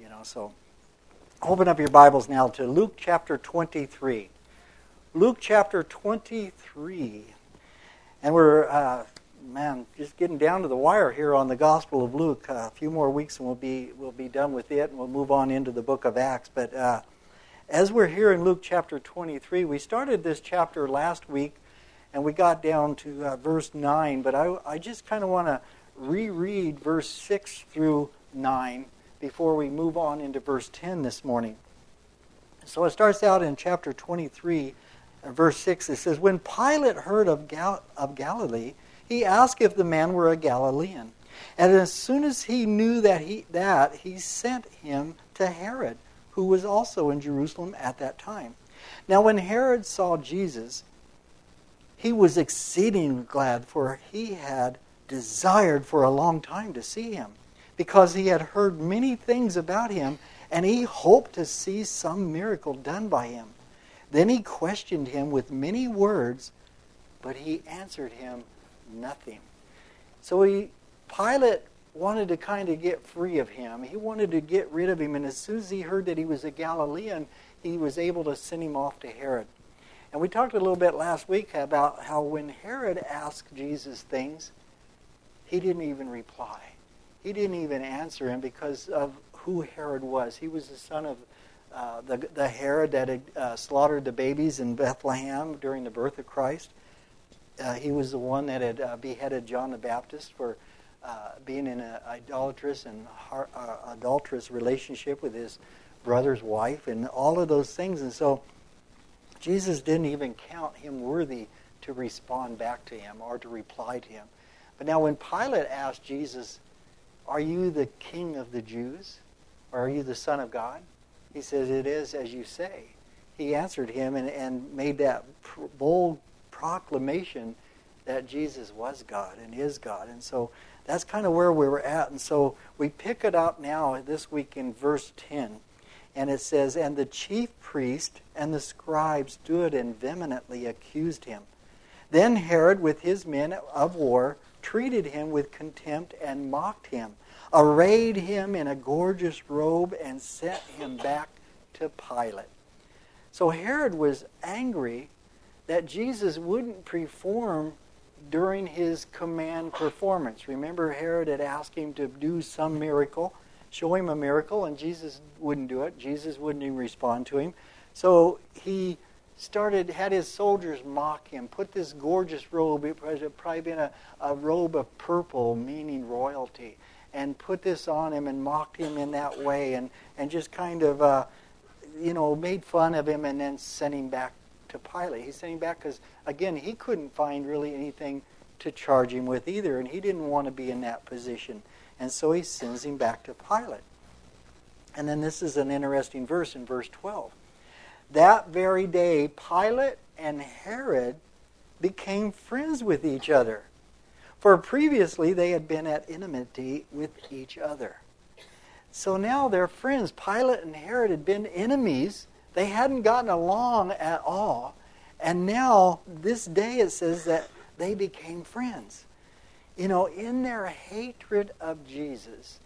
So open up your Bibles now to Luke chapter 23. Luke chapter 23. And we're, just getting down to the wire here on the Gospel of Luke. A few more weeks and we'll be done with it, and we'll move on into the book of Acts. But as we're here in Luke chapter 23, we started this chapter last week, and we got down to verse 9. But I just kind of want to reread verse 6 through 9 before we move on into verse 10 this morning. So it starts out in chapter 23, verse 6. It says, "When Pilate heard of Galilee, he asked if the man were a Galilean. And as soon as he knew that he sent him to Herod, who was also in Jerusalem at that time. Now when Herod saw Jesus, he was exceedingly glad, for he had desired for a long time to see him, because he had heard many things about him, and he hoped to see some miracle done by him. Then he questioned him with many words, but he answered him nothing." So Pilate wanted to kind of get free of him. He wanted to get rid of him, and as soon as he heard that he was a Galilean, he was able to send him off to Herod. And we talked a little bit last week about how when Herod asked Jesus things, he didn't even reply. He didn't even answer him because of who Herod was. He was the son of the Herod that had slaughtered the babies in Bethlehem during the birth of Christ. He was the one that had beheaded John the Baptist for being in an adulterous relationship with his brother's wife and all of those things. And so Jesus didn't even count him worthy to respond back to him or to reply to him. But now when Pilate asked Jesus, "Are you the King of the Jews? Or are you the Son of God?" He says, "It is as you say." He answered him and made that bold proclamation that Jesus was God and is God. And so that's kind of where we were at. And so we pick it up now this week in verse 10. And it says, "And the chief priest and the scribe stood and vehemently accused him. Then Herod with his men of war treated him with contempt and mocked him, arrayed him in a gorgeous robe, and sent him back to Pilate." So Herod was angry that Jesus wouldn't perform during his command performance. Remember, Herod had asked him to do some miracle, show him a miracle, and Jesus wouldn't do it. Jesus wouldn't even respond to him. So he had his soldiers mock him, put this gorgeous robe, it had probably been a robe of purple, meaning royalty, and put this on him and mocked him in that way, and just kind of, made fun of him and then sent him back to Pilate. He sent him back because, again, he couldn't find really anything to charge him with either, and he didn't want to be in that position. And so he sends him back to Pilate. And then this is an interesting verse in verse 12. "That very day, Pilate and Herod became friends with each other, for previously they had been at enmity with each other." So now they're friends. Pilate and Herod had been enemies. They hadn't gotten along at all. And now, this day, it says that they became friends. In their hatred of Jesus,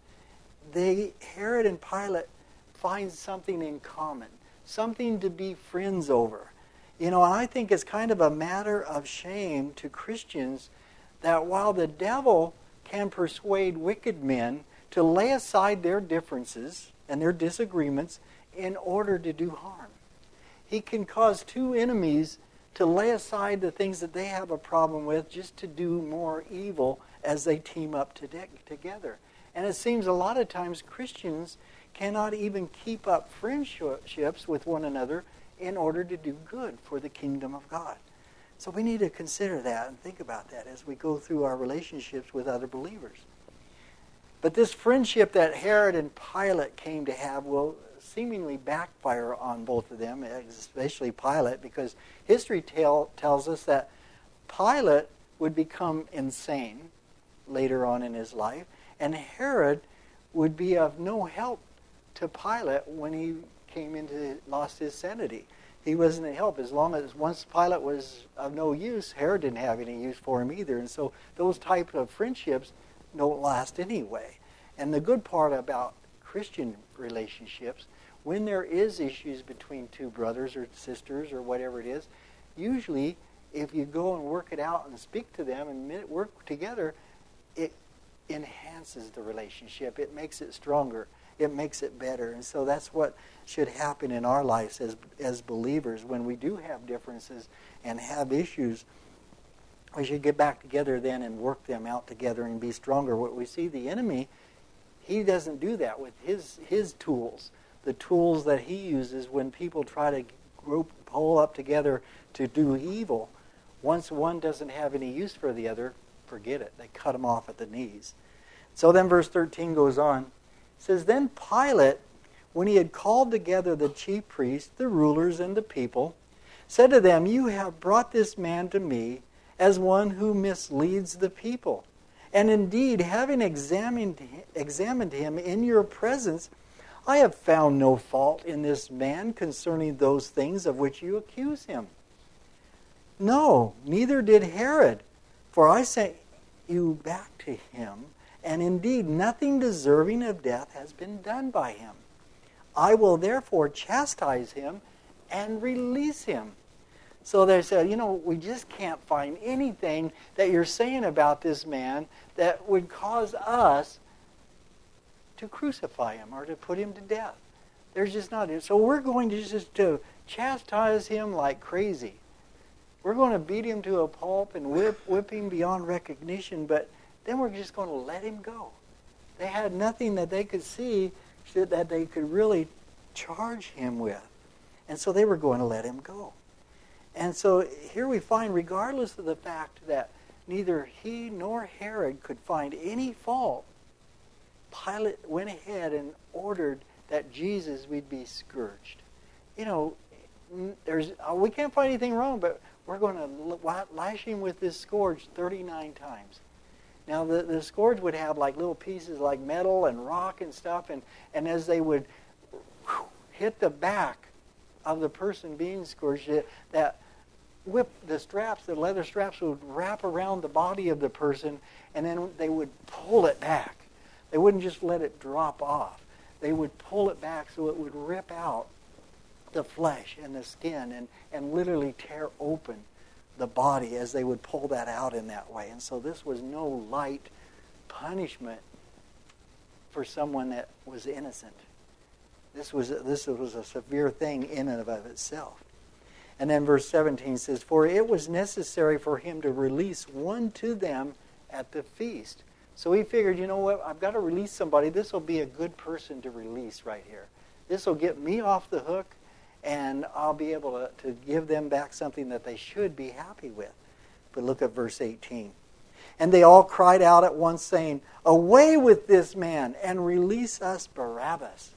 Herod and Pilate find something in common, something to be friends over. And I think it's kind of a matter of shame to Christians that while the devil can persuade wicked men to lay aside their differences and their disagreements in order to do harm, he can cause two enemies to lay aside the things that they have a problem with just to do more evil as they team up together. And it seems a lot of times Christians cannot even keep up friendships with one another in order to do good for the kingdom of God. So we need to consider that and think about that as we go through our relationships with other believers. But this friendship that Herod and Pilate came to have will seemingly backfire on both of them, especially Pilate, because history tells us that Pilate would become insane later on in his life, and Herod would be of no help to Pilate when he lost his sanity. He wasn't a help. As long as once Pilate was of no use, Herod didn't have any use for him either. And so those type of friendships don't last anyway. And the good part about Christian relationships, when there is issues between two brothers or sisters or whatever it is, usually if you go and work it out and speak to them and work together, it enhances the relationship. It makes it stronger. It makes it better. And so that's what should happen in our lives as believers. When we do have differences and have issues, we should get back together then and work them out together and be stronger. What we see, the enemy, he doesn't do that with his tools. The tools that he uses when people try to pull up together to do evil. Once one doesn't have any use for the other, forget it. They cut them off at the knees. So then verse 13 goes on. It says, Then Pilate, when he had called together the chief priests, the rulers, and the people, said to them, You have brought this man to me as one who misleads the people. And indeed, having examined him in your presence, I have found no fault in this man concerning those things of which you accuse him. No, neither did Herod, for I sent you back to him, and indeed nothing deserving of death has been done by him. I will therefore chastise him and release him. So they said, we just can't find anything that you're saying about this man that would cause us to crucify him or to put him to death. There's just not it. So we're going to just to chastise him like crazy. We're going to beat him to a pulp and whip him beyond recognition, but then we're just going to let him go. They had nothing that they could see that they could really charge him with. And so they were going to let him go. And so here we find, regardless of the fact that neither he nor Herod could find any fault, Pilate went ahead and ordered that Jesus would be scourged. We can't find anything wrong, but we're going to lash him with this scourge 39 times. Now, the scourge would have like little pieces like metal and rock and stuff, and as they would hit the back of the person being scourged, that whip, the leather straps would wrap around the body of the person, and then they would pull it back. They wouldn't just let it drop off. They would pull it back so it would rip out the flesh and the skin and literally tear open the body as they would pull that out in that way. And so this was no light punishment for someone that was innocent. This was a severe thing in and of itself. And then verse 17 says, For it was necessary for him to release one to them at the feast. So he figured, I've got to release somebody. This will be a good person to release right here. This will get me off the hook, and I'll be able to give them back something that they should be happy with. But look at verse 18. And they all cried out at once, saying, Away with this man, and release us Barabbas.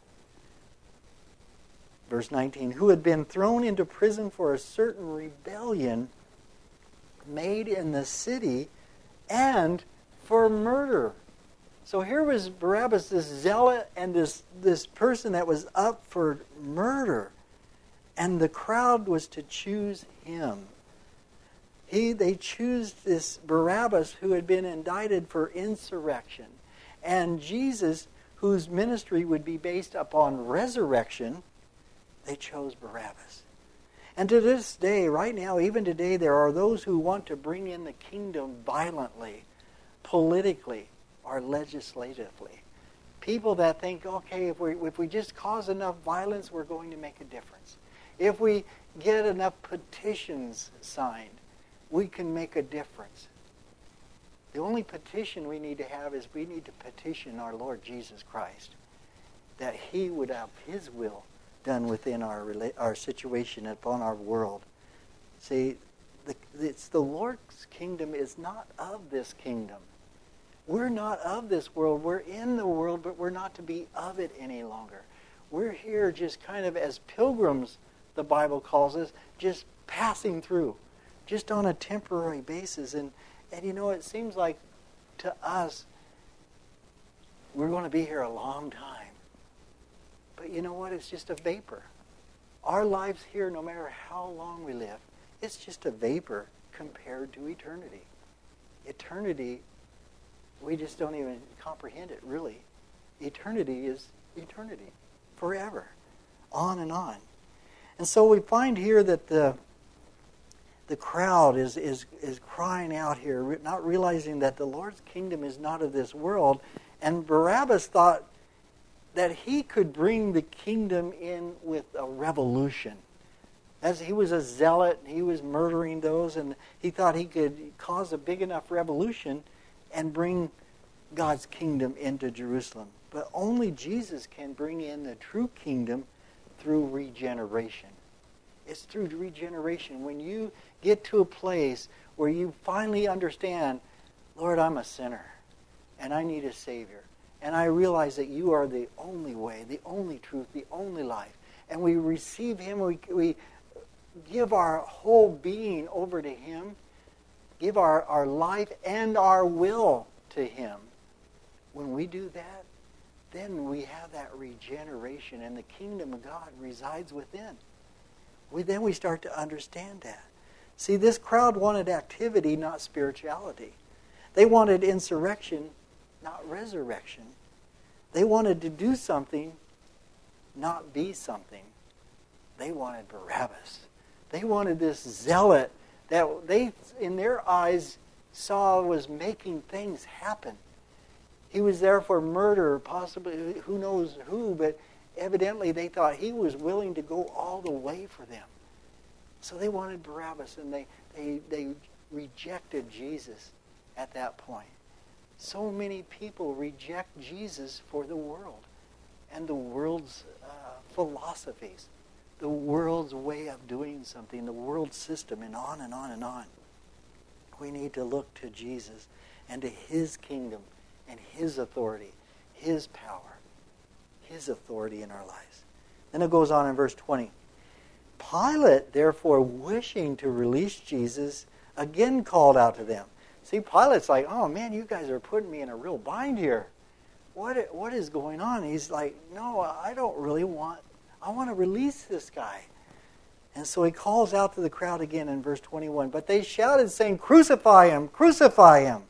Verse 19, who had been thrown into prison for a certain rebellion made in the city and for murder. So here was Barabbas, this zealot, and this person that was up for murder. And the crowd was to choose him. They choose this Barabbas who had been indicted for insurrection. And Jesus, whose ministry would be based upon resurrection, they chose Barabbas. And to this day, right now, even today, there are those who want to bring in the kingdom violently, politically, or legislatively. People that think, okay, if we just cause enough violence, we're going to make a difference. If we get enough petitions signed, we can make a difference. The only petition we need to have is we need to petition our Lord Jesus Christ, that he would have his will done within our situation, upon our world. See, it's the Lord's kingdom is not of this kingdom. We're not of this world. We're in the world, but we're not to be of it any longer. We're here just kind of as pilgrims, the Bible calls us, just passing through, just on a temporary basis. And it seems like to us, we're going to be here a long time. But you know what? It's just a vapor. Our lives here, no matter how long we live, it's just a vapor compared to eternity. Eternity, we just don't even comprehend it, really. Eternity is eternity, forever, on and on. And so we find here that the crowd is crying out here, not realizing that the Lord's kingdom is not of this world. And Barabbas thought that he could bring the kingdom in with a revolution. As he was a zealot, he was murdering those, and he thought he could cause a big enough revolution and bring God's kingdom into Jerusalem. But only Jesus can bring in the true kingdom through regeneration. It's through regeneration. When you get to a place where you finally understand, Lord, I'm a sinner, and I need a Savior. And I realize that you are the only way, the only truth, the only life. And we receive Him, we give our whole being over to Him, give our life and our will to Him. When we do that, then we have that regeneration, and the kingdom of God resides within. Then we start to understand that. See, this crowd wanted activity, not spirituality. They wanted insurrection, not resurrection. They wanted to do something, not be something. They wanted Barabbas. They wanted this zealot that they, in their eyes, saw was making things happen. He was there for murder, possibly, who knows who, but evidently they thought he was willing to go all the way for them. So they wanted Barabbas, and they rejected Jesus at that point. So many people reject Jesus for the world and the world's philosophies, the world's way of doing something, the world system, and on and on and on. We need to look to Jesus and to His kingdom and His authority, His power, His authority in our lives. Then it goes on in verse 20. Pilate, therefore, wishing to release Jesus, again called out to them. See, Pilate's like, oh man, you guys are putting me in a real bind here. What is going on? He's like, no, I don't really want, I want to release this guy. And so he calls out to the crowd again in verse 21. But they shouted, saying, crucify him, crucify him.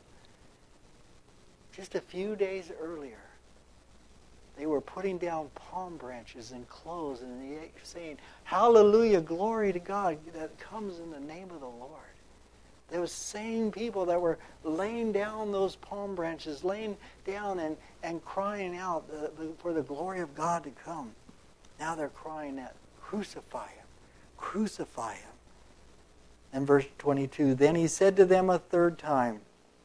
Just a few days earlier, they were putting down palm branches and clothes and saying, hallelujah, glory to God that comes in the name of the Lord. Those same people that were laying down those palm branches, laying down and crying out for the glory of God to come. Now they're crying out, crucify him, crucify him. And verse 22, then he said to them a third time,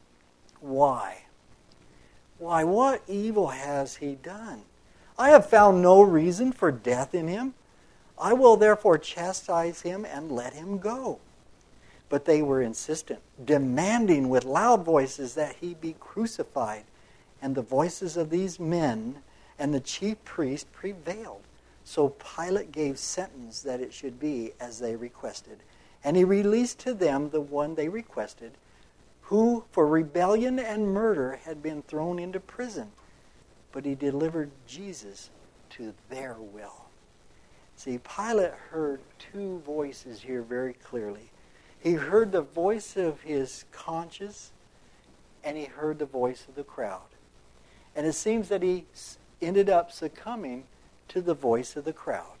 why? Why, what evil has he done? I have found no reason for death in him. I will therefore chastise him and let him go. But they were insistent, demanding with loud voices that he be crucified. And the voices of these men and the chief priest prevailed. So Pilate gave sentence that it should be as they requested. And he released to them the one they requested, who for rebellion and murder had been thrown into prison. But he delivered Jesus to their will. See, Pilate heard two voices here very clearly. He heard the voice of his conscience, and he heard the voice of the crowd. And it seems that he ended up succumbing to the voice of the crowd.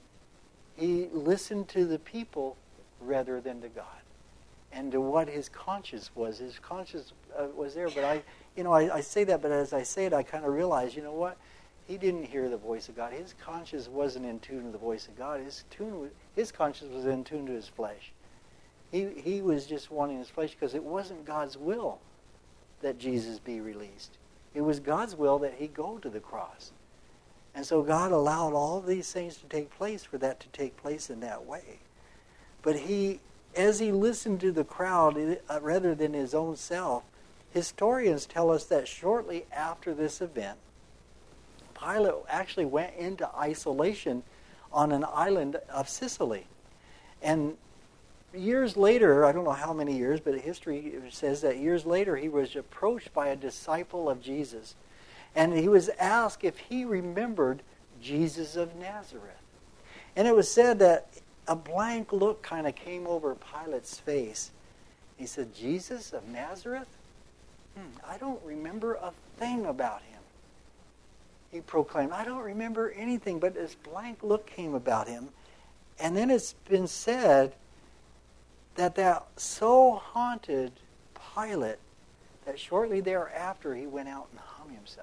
He listened to the people rather than to God, and to what his conscience was. His conscience was there, but I say that, but as I say it, I kind of realize, you know what? He didn't hear the voice of God. His conscience wasn't in tune to the voice of God. His conscience was in tune to his flesh. He was just wanting his flesh because it wasn't God's will that Jesus be released. It was God's will that he go to the cross. And so God allowed all of these things to take place for that to take place in that way. But as he listened to the crowd rather than his own self, historians tell us that shortly after this event, Pilate actually went into isolation on an island of Sicily. And years later, I don't know how many years, but history says that years later he was approached by a disciple of Jesus. And he was asked if he remembered Jesus of Nazareth. And it was said that a blank look kind of came over Pilate's face. He said, Jesus of Nazareth? I don't remember a thing about him. he proclaimed, I don't remember anything, but this blank look came about him. And then it's been said that so haunted Pilate that shortly thereafter he went out and hung himself.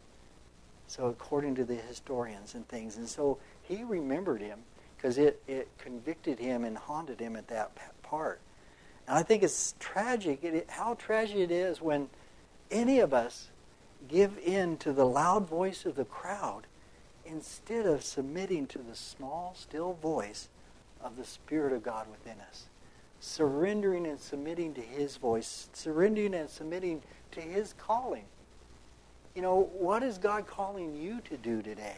So according to the historians and things. And so he remembered him because it convicted him and haunted him at that part. And I think it's tragic, how tragic it is when any of us give in to the loud voice of the crowd instead of submitting to the small, still voice of the Spirit of God within us. Surrendering and submitting to His voice. Surrendering and submitting to His calling. You know, what is God calling you to do today?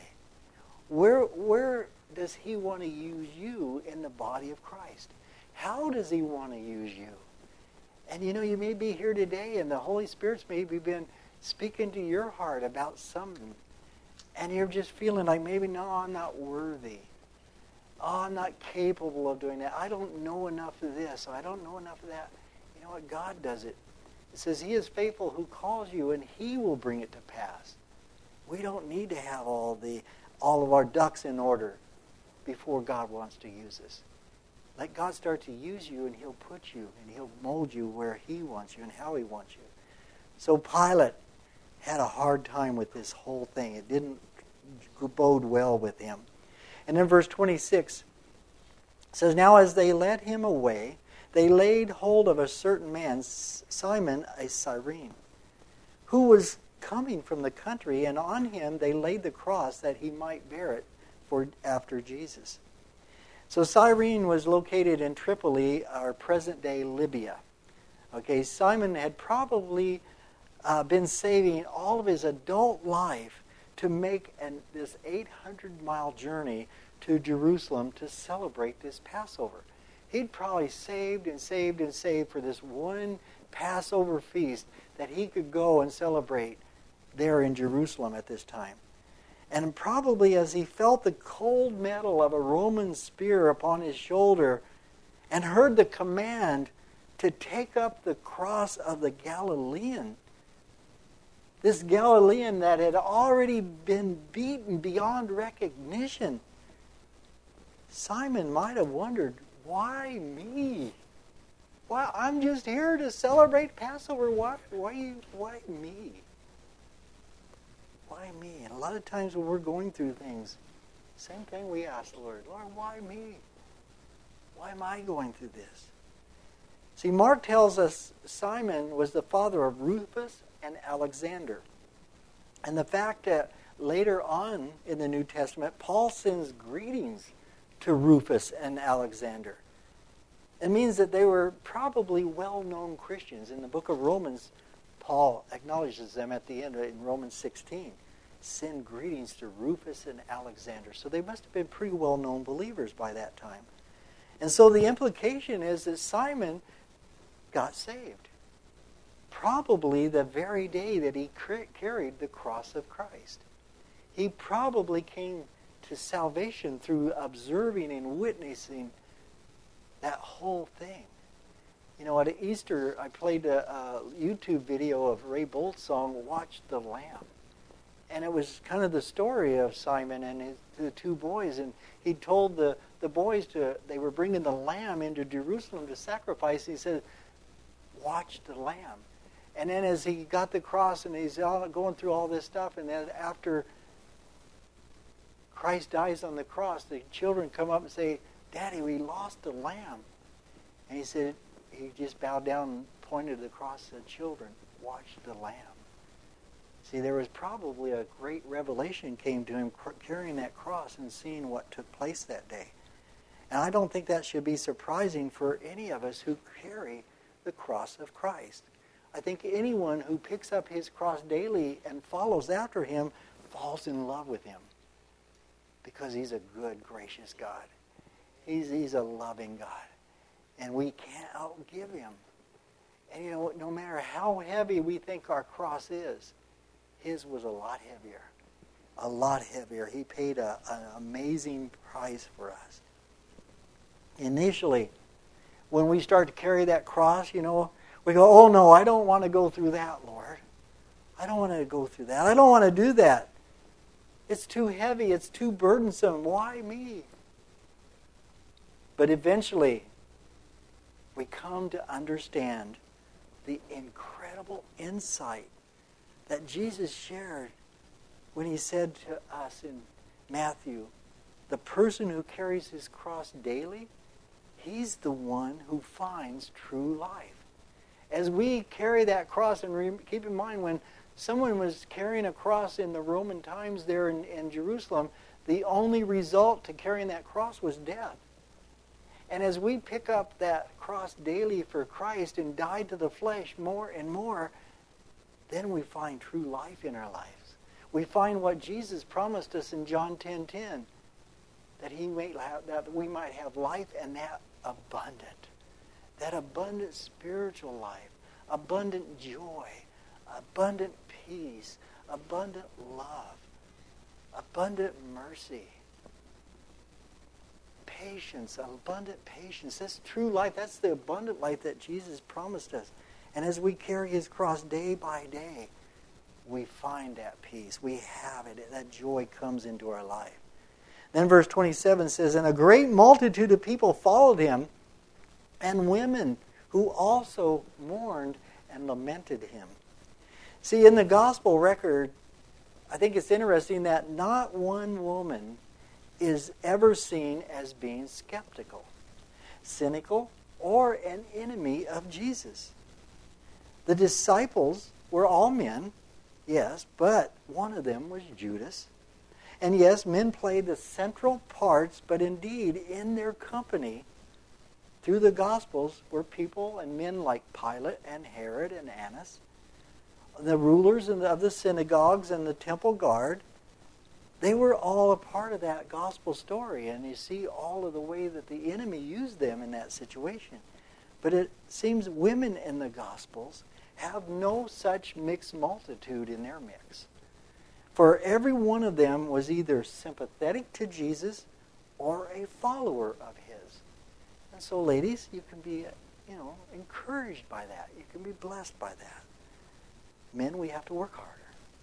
Where does He want to use you in the body of Christ? How does He want to use you? And you know, you may be here today and the Holy Spirit's maybe been speaking to your heart about something. And you're just feeling like maybe, no, I'm not worthy. Oh, I'm not capable of doing that. I don't know enough of this. I don't know enough of that. You know what? God does it. It says He is faithful who calls you, and He will bring it to pass. We don't need to have all of our ducks in order before God wants to use us. Let God start to use you, and He'll put you, and He'll mold you where He wants you and how He wants you. So Pilate had a hard time with this whole thing. It didn't bode well with him. And then verse 26 says, Now as they led him away, they laid hold of a certain man, Simon a Cyrene, who was coming from the country, and on him they laid the cross that he might bear it for after Jesus. So Cyrene was located in Tripoli, our present-day Libya. Okay, Simon had probably been saving all of his adult life to make this 800-mile journey to Jerusalem to celebrate this Passover. He'd probably saved and saved and saved for this one Passover feast that he could go and celebrate there in Jerusalem at this time. And probably as he felt the cold metal of a Roman spear upon his shoulder and heard the command to take up the cross of the Galilean, this Galilean that had already been beaten beyond recognition, Simon might have wondered, why me? Why, I'm just here to celebrate Passover. Why me? Why me? And a lot of times when we're going through things, same thing we ask the Lord, Lord, why me? Why am I going through this? See, Mark tells us Simon was the father of Rufus and Alexander. And the fact that later on in the New Testament, Paul sends greetings to Rufus and Alexander. It means that they were probably well-known Christians. In the book of Romans, Paul acknowledges them at the end in Romans 16. Send greetings to Rufus and Alexander. So they must have been pretty well-known believers by that time. And so the implication is that Simon got saved. Probably the very day that he carried the cross of Christ. He probably came to salvation through observing and witnessing that whole thing. You know, at Easter, I played a YouTube video of Ray Bolt's song, Watch the Lamb. And it was kind of the story of Simon and the two boys. And he told the boys they were bringing the lamb into Jerusalem to sacrifice. He said, watch the lamb. And then as he got the cross and he's going through all this stuff, and then after Christ dies on the cross, the children come up and say, Daddy, we lost the lamb. And he said, he just bowed down and pointed to the cross and said, children, watch the lamb. See, there was probably a great revelation came to him carrying that cross and seeing what took place that day. And I don't think that should be surprising for any of us who carry the cross of Christ. I think anyone who picks up his cross daily and follows after him falls in love with him. Because he's a good, gracious God. He's a loving God. And we can't outgive him. And you know, no matter how heavy we think our cross is, his was a lot heavier. A lot heavier. He paid an amazing price for us. Initially, when we start to carry that cross, you know, we go, oh no, I don't want to go through that, Lord. I don't want to go through that. I don't want to do that. It's too heavy. It's too burdensome. Why me? But eventually, we come to understand the incredible insight that Jesus shared when he said to us in Matthew, the person who carries his cross daily, he's the one who finds true life. As we carry that cross, and keep in mind when someone was carrying a cross in the Roman times there in Jerusalem, the only result to carrying that cross was death. And as we pick up that cross daily for Christ and die to the flesh more and more, then we find true life in our lives. We find what Jesus promised us in John 10:10, that we might have life and that abundant spiritual life, abundant joy, abundant peace, abundant love, abundant mercy, patience, abundant patience. That's true life. That's the abundant life that Jesus promised us. And as we carry his cross day by day, we find that peace. We have it. That joy comes into our life. Then verse 27 says, and a great multitude of people followed him, and women who also mourned and lamented him. See, in the gospel record, I think it's interesting that not one woman is ever seen as being skeptical, cynical, or an enemy of Jesus. The disciples were all men, yes, but one of them was Judas. And yes, men played the central parts, but indeed, in their company, through the Gospels, were people and men like Pilate and Herod and Annas, the rulers of the synagogues and the temple guard. They were all a part of that gospel story, and you see all of the way that the enemy used them in that situation. But it seems women in the Gospels have no such mixed multitude in their mix. For every one of them was either sympathetic to Jesus or a follower of his. And so, ladies, you can be, encouraged by that. You can be blessed by that. Men, we have to work harder.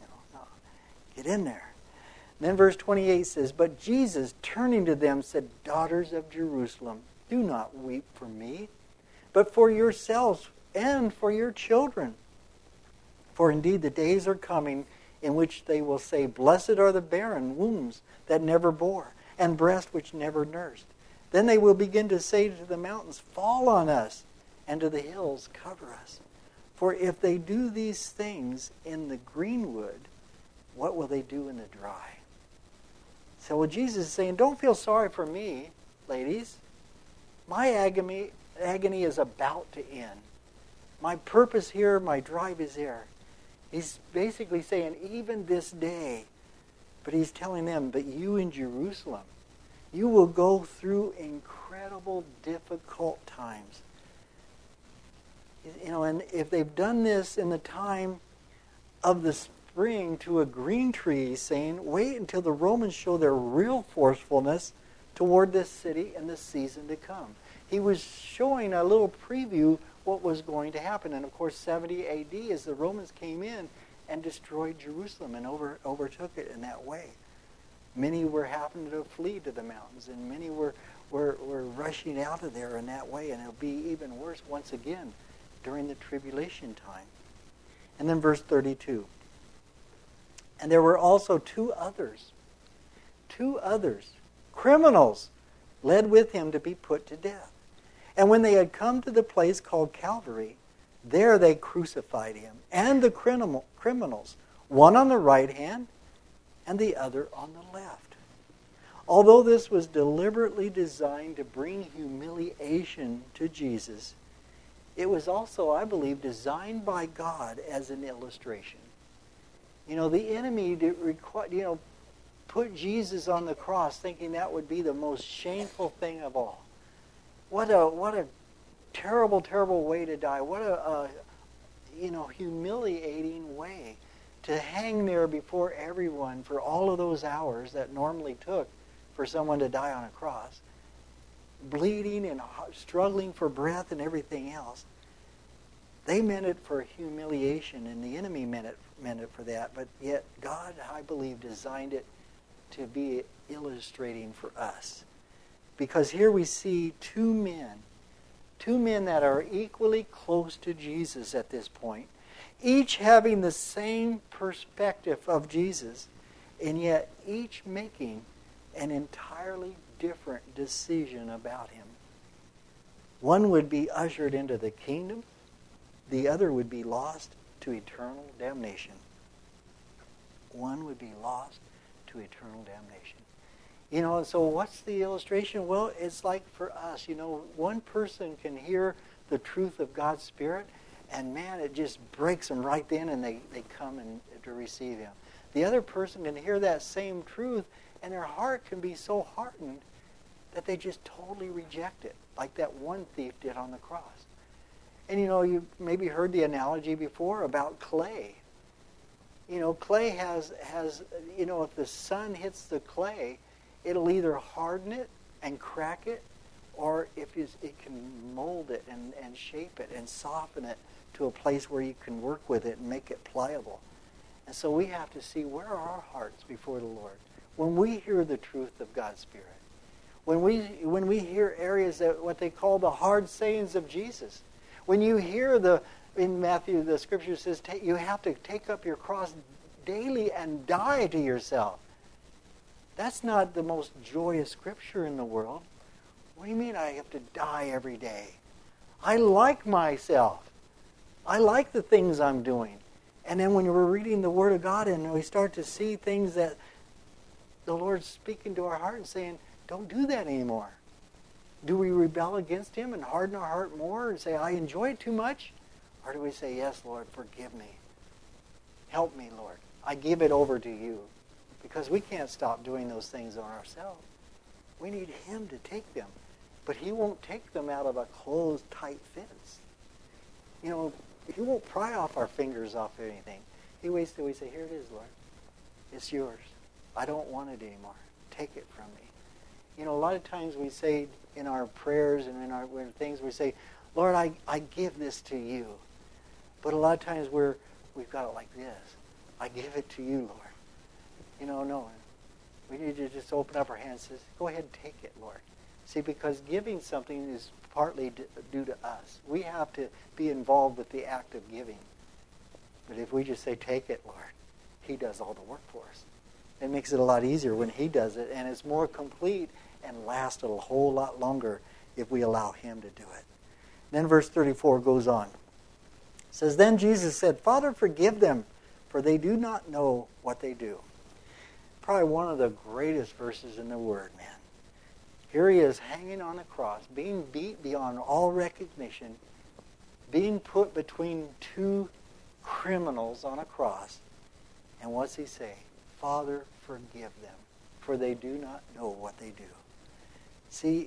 Get in there. And then verse 28 says, but Jesus, turning to them, said, daughters of Jerusalem, do not weep for me, but for yourselves and for your children. For indeed the days are coming in which they will say, blessed are the barren wombs that never bore, and breasts which never nursed. Then they will begin to say to the mountains, fall on us, and to the hills, cover us. For if they do these things in the greenwood, what will they do in the dry? So what Jesus is saying, don't feel sorry for me, ladies. My agony is about to end. My purpose here, my drive is there. He's basically saying, even this day, but he's telling them, but you in Jerusalem, you will go through incredible, difficult times. And if they've done this in the time of the spring to a green tree, he's saying, wait until the Romans show their real forcefulness toward this city in the season to come. He was showing a little preview what was going to happen. And of course, 70 A.D. as the Romans came in and destroyed Jerusalem and overtook it in that way. Many were having to flee to the mountains, and many were rushing out of there in that way, and it'll be even worse once again during the tribulation time. And then verse 32. And there were also two others, criminals, led with him to be put to death. And when they had come to the place called Calvary, there they crucified him and the criminals, one on the right hand and the other on the left. Although this was deliberately designed to bring humiliation to Jesus, it was also, I believe, designed by God as an illustration. The enemy put Jesus on the cross thinking that would be the most shameful thing of all. What a terrible, terrible way to die. What a humiliating way to hang there before everyone for all of those hours that normally took for someone to die on a cross, bleeding and struggling for breath and everything else. They meant it for humiliation, and the enemy meant it for that. But yet God, I believe, designed it to be illustrating for us. Because here we see two men that are equally close to Jesus at this point, each having the same perspective of Jesus, and yet each making an entirely different decision about him. One would be ushered into the kingdom, the other would be lost to eternal damnation. One would be lost to eternal damnation. You know, so what's the illustration? Well, it's like for us, you know, one person can hear the truth of God's Spirit, and man, it just breaks them right then, and they come and to receive Him. The other person can hear that same truth, and their heart can be so hardened that they just totally reject it, like that one thief did on the cross. And you know, you've maybe heard the analogy before about clay. You know, clay has you know, if the sun hits the clay, it'll either harden it and crack it, or if it can mold it and shape it and soften it to a place where you can work with it and make it pliable. And so we have to see, where are our hearts before the Lord? When we hear the truth of God's Spirit, when we hear areas that what they call the hard sayings of Jesus, when you hear in Matthew the Scripture says you have to take up your cross daily and die to yourself. That's not the most joyous Scripture in the world. What do you mean I have to die every day? I like myself. I like the things I'm doing. And then when we're reading the Word of God and we start to see things that the Lord's speaking to our heart and saying, don't do that anymore. Do we rebel against Him and harden our heart more and say, I enjoy it too much? Or do we say, yes, Lord, forgive me. Help me, Lord. I give it over to you. Because we can't stop doing those things on ourselves. We need Him to take them. But He won't take them out of a closed, tight fence. You know, He won't pry off our fingers off anything. He waits till we say, here it is, Lord. It's yours. I don't want it anymore. Take it from me. You know, a lot of times we say in our prayers and in our things, we say, Lord, I give this to you. But a lot of times we've got it like this. I give it to you, Lord. You know, no. We need to just open up our hands and say, go ahead and take it, Lord. See, because giving something is partly due to us. We have to be involved with the act of giving. But if we just say, take it, Lord, He does all the work for us. It makes it a lot easier when He does it, and it's more complete and lasts a whole lot longer if we allow Him to do it. Then verse 34 goes on. It says, then Jesus said, Father, forgive them, for they do not know what they do. Probably one of the greatest verses in the Word, man. Here He is hanging on a cross, being beat beyond all recognition, being put between two criminals on a cross. And what's He say? Father, forgive them, for they do not know what they do. See,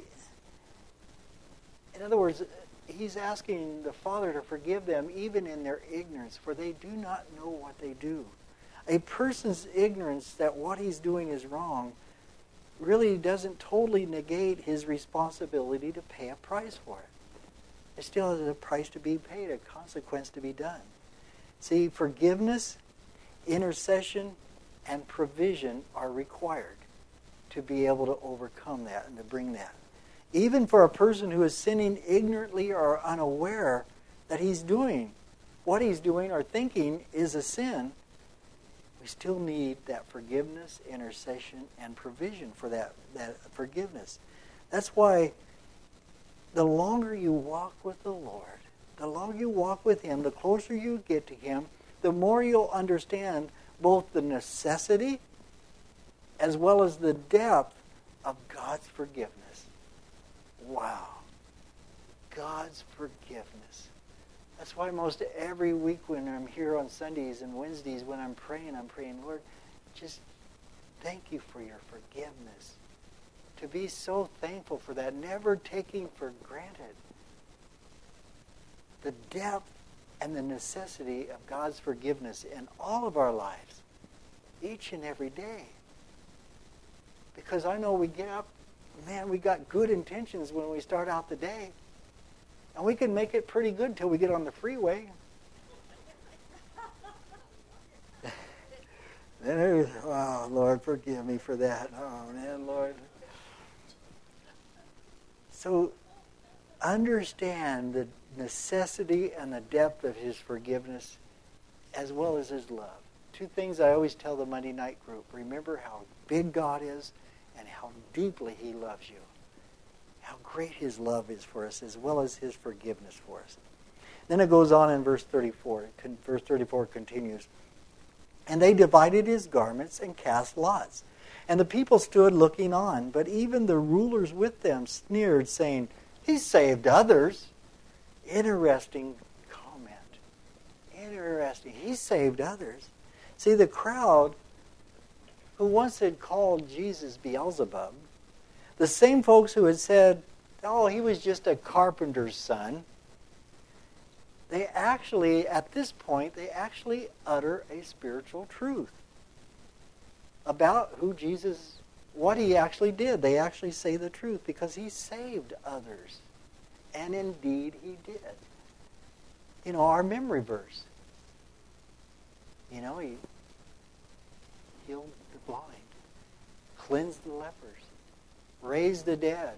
in other words, He's asking the Father to forgive them even in their ignorance, for they do not know what they do. A person's ignorance that what he's doing is wrong really doesn't totally negate his responsibility to pay a price for it. It still has a price to be paid, a consequence to be done. See, forgiveness, intercession, and provision are required to be able to overcome that and to bring that. Even for a person who is sinning ignorantly or unaware that he's doing what he's doing or thinking is a sin, we still need that forgiveness, intercession, and provision for that forgiveness. That's why the longer you walk with the Lord, the longer you walk with Him, the closer you get to Him, the more you'll understand both the necessity as well as the depth of God's forgiveness. Wow. God's forgiveness. That's why most every week when I'm here on Sundays and Wednesdays when I'm praying, Lord, just thank you for your forgiveness. To be so thankful for that, never taking for granted the depth and the necessity of God's forgiveness in all of our lives, each and every day. Because I know we get up, man, we got good intentions when we start out the day. And we can make it pretty good until we get on the freeway. Then it was, oh, Lord, forgive me for that. Oh, man, Lord. So understand the necessity and the depth of his forgiveness as well as his love. Two things I always tell the Monday night group. Remember how big God is and how deeply he loves you. How great his love is for us as well as his forgiveness for us. Then it goes on in verse 34. Verse 34 continues. And they divided his garments and cast lots. And the people stood looking on, but even the rulers with them sneered, saying, he saved others. Interesting comment. Interesting. He saved others. See, the crowd who once had called Jesus Beelzebub, the same folks who had said, oh, he was just a carpenter's son, they actually, at this point, they actually utter a spiritual truth about who Jesus, what he actually did. They actually say the truth because he saved others. And indeed he did. You know, our memory verse. You know, he healed the blind, cleansed the lepers, raised the dead.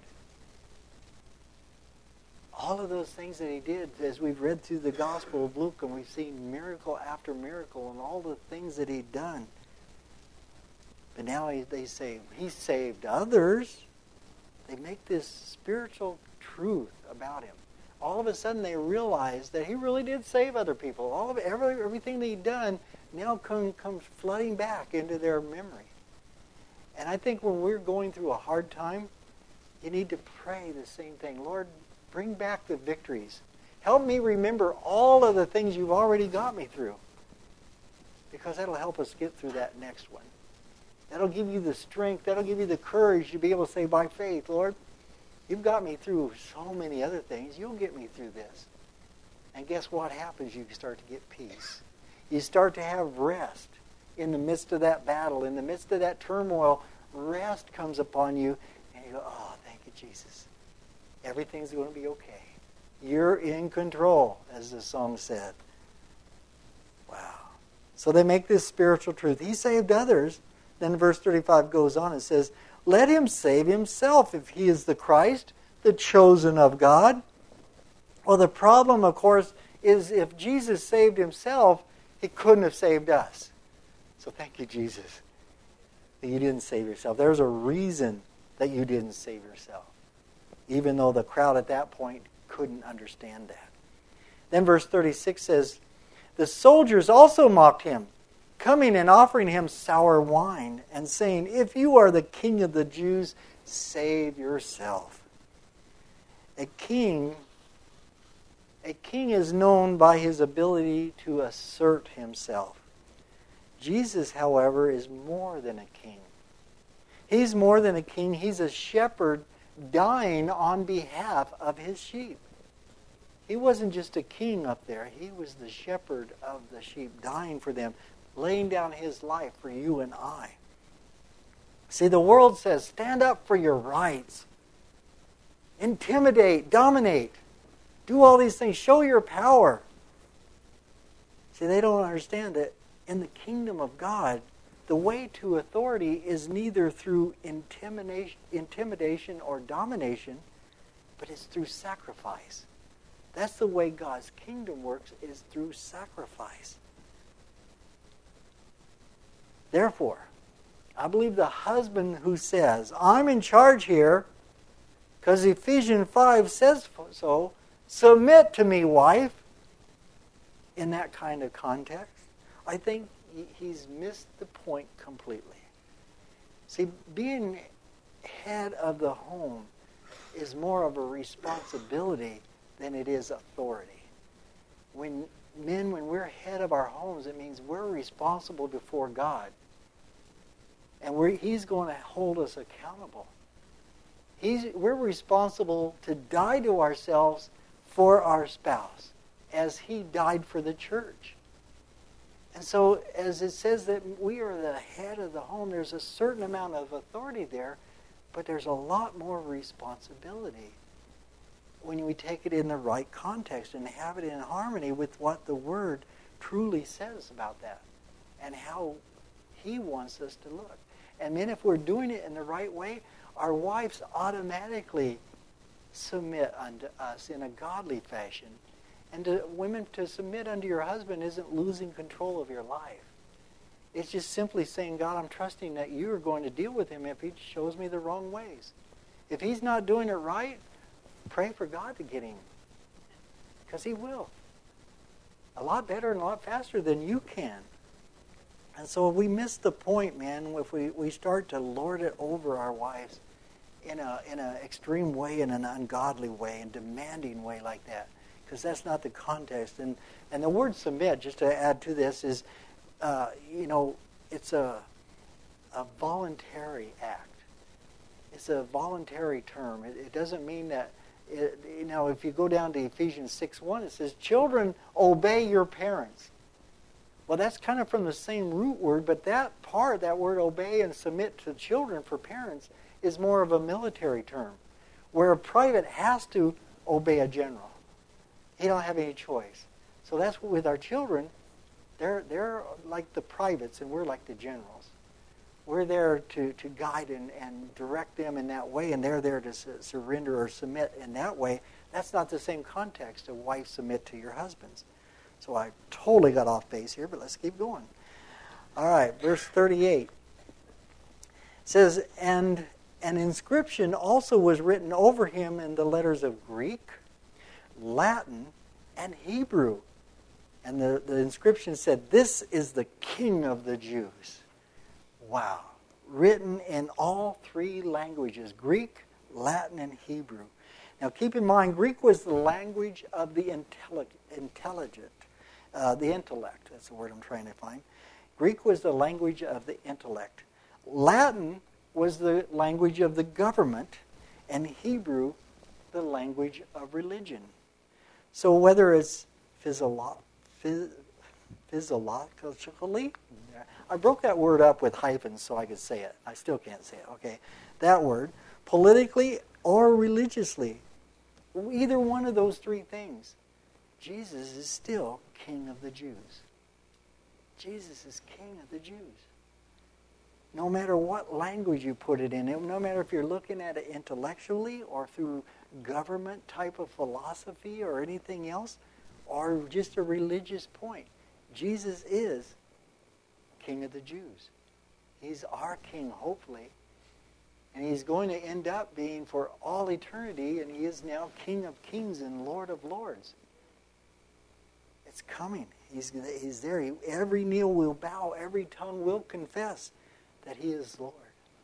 All of those things that he did, as we've read through the Gospel of Luke, and we've seen miracle after miracle and all the things that he'd done. But now they say, he saved others. They make this spiritual truth about him. All of a sudden they realize that he really did save other people. All of everything that he'd done now comes flooding back into their memory. And I think when we're going through a hard time, you need to pray the same thing. Lord, bring back the victories. Help me remember all of the things you've already got me through. Because that'll help us get through that next one. That'll give you the strength, that'll give you the courage to be able to say by faith, Lord, you've got me through so many other things. You'll get me through this. And guess what happens? You start to get peace. You start to have rest in the midst of that battle, in the midst of that turmoil. Rest comes upon you, and you go, oh, thank you, Jesus. Everything's going to be okay. You're in control, as the song said. Wow. So they make this spiritual truth. He saved others. Then verse 35 goes on and says, let him save himself if he is the Christ, the chosen of God. Well, the problem, of course, is if Jesus saved himself, he couldn't have saved us. So thank you, Jesus, that you didn't save yourself. There's a reason that you didn't save yourself, even though the crowd at that point couldn't understand that. Then verse 36 says, the soldiers also mocked him, coming and offering him sour wine, and saying, if you are the king of the Jews, save yourself. A king is known by his ability to assert himself. Jesus, however, is more than a king. He's more than a king. He's a shepherd dying on behalf of his sheep. He wasn't just a king up there. He was the shepherd of the sheep, dying for them, laying down his life for you and I. See, the world says, stand up for your rights. Intimidate, dominate. Do all these things. Show your power. See, they don't understand that in the kingdom of God, the way to authority is neither through intimidation or domination, but it's through sacrifice. That's the way God's kingdom works, is through sacrifice. Therefore, I believe the husband who says, I'm in charge here, because Ephesians 5 says so, submit to me, wife, in that kind of context, I think he's missed the point completely. See, being head of the home is more of a responsibility than it is authority. When we're head of our homes, it means we're responsible before God. And he's going to hold us accountable. We're responsible to die to ourselves for our spouse, as he died for the church. And so, as it says that we are the head of the home, there's a certain amount of authority there, but there's a lot more responsibility when we take it in the right context and have it in harmony with what the Word truly says about that, and how He wants us to look. And then if we're doing it in the right way, our wives automatically submit unto us in a godly fashion. And women, to submit unto your husband isn't losing control of your life. It's just simply saying, God, I'm trusting that you are going to deal with him if he shows me the wrong ways. If he's not doing it right, pray for God to get him. Because he will. A lot better and a lot faster than you can. And so if we miss the point, man, if we start to lord it over our wives in an extreme way, in an ungodly way, and demanding way like that, because that's not the context. And the word submit, just to add to this, is, it's a voluntary act. It's a voluntary term. It doesn't mean that, if you go down to Ephesians 6:1, it says, children, obey your parents. Well, that's kind of from the same root word, but that word obey and submit to children for parents, is more of a military term, where a private has to obey a general. He don't have any choice. So that's what with our children, they're like the privates and we're like the generals. We're there to guide and direct them in that way, and they're there to surrender or submit in that way. That's not the same context of wife submit to your husbands. So I totally got off base here, but let's keep going. All right, verse 38. It says, and an inscription also was written over him in the letters of Greek, Latin, and Hebrew. And the inscription said, this is the King of the Jews. Wow. Written in all three languages, Greek, Latin, and Hebrew. Now keep in mind, Greek was the language of the intelligent. The intellect, that's the word I'm trying to find. Greek was the language of the intellect. Latin was the language of the government, and Hebrew, the language of religion. So whether it's physiologically, I broke that word up with hyphens so I could say it. I still can't say it. Okay, that word, politically or religiously, either one of those three things, Jesus is still King of the Jews. Jesus is King of the Jews. No matter what language you put it in, no matter if you're looking at it intellectually or through government type of philosophy or anything else, or just a religious point, Jesus is King of the Jews. He's our King, hopefully. And he's going to end up being for all eternity, and he is now King of Kings and Lord of Lords. It's coming. He's there. Every knee will bow. Every tongue will confess that he is Lord.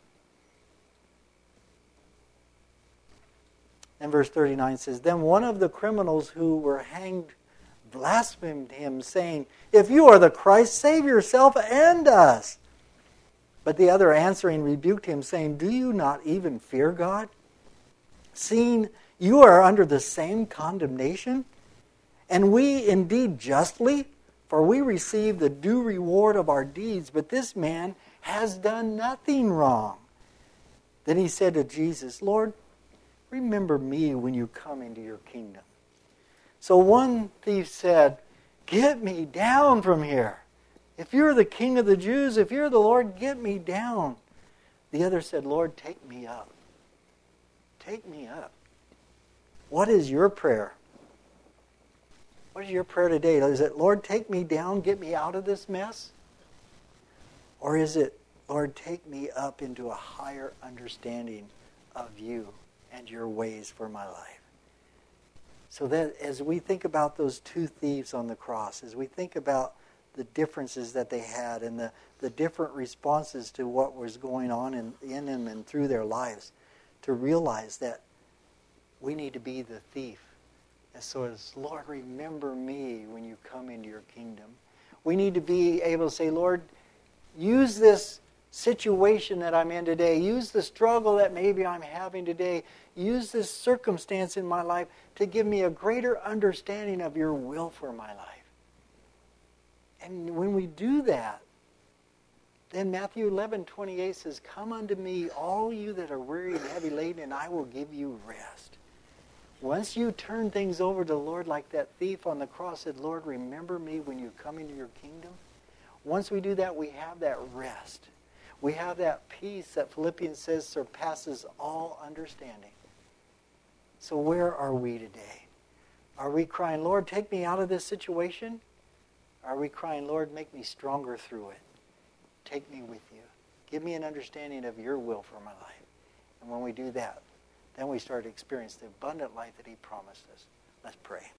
And verse 39 says, then one of the criminals who were hanged blasphemed him, saying, if you are the Christ, save yourself and us. But the other answering rebuked him, saying, do you not even fear God, seeing you are under the same condemnation? And we indeed justly, for we receive the due reward of our deeds, but this man has done nothing wrong. Then he said to Jesus, Lord, remember me when you come into your kingdom. So one thief said, get me down from here. If you're the King of the Jews, if you're the Lord, get me down. The other said, Lord, take me up. Take me up. What is your prayer? What is your prayer today? Is it, Lord, take me down, get me out of this mess? Or is it, Lord, take me up into a higher understanding of you and your ways for my life? So that as we think about those two thieves on the cross, as we think about the differences that they had and the different responses to what was going on in them and through their lives, to realize that we need to be the thief. And so as, Lord, remember me when you come into your kingdom. We need to be able to say, Lord, use this situation that I'm in today, use the struggle that maybe I'm having today, use this circumstance in my life to give me a greater understanding of your will for my life. And when we do that, then Matthew 11:28 says, come unto me, all you that are weary and heavy laden, and I will give you rest. Once you turn things over to the Lord like that thief on the cross said, Lord, remember me when you come into your kingdom. Once we do that, we have that rest. We have that peace that Philippians says surpasses all understanding. So where are we today? Are we crying, Lord, take me out of this situation? Are we crying, Lord, make me stronger through it? Take me with you. Give me an understanding of your will for my life. And when we do that, then we start to experience the abundant life that he promised us. Let's pray.